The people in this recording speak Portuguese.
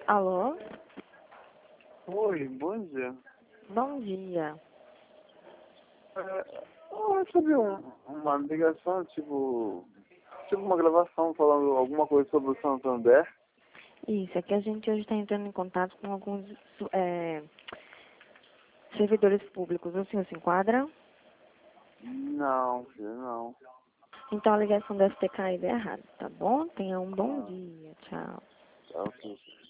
Alô? Oi, bom dia. Bom dia. Eu recebi uma ligação, tipo uma gravação falando alguma coisa sobre o Santander. Isso, é que a gente hoje está entrando em contato com alguns servidores públicos. O senhor se enquadra? Não, filho, não. Então a ligação deve ter caído errado, tá bom? Tenha um bom Ah, dia. Tchau. tá ok.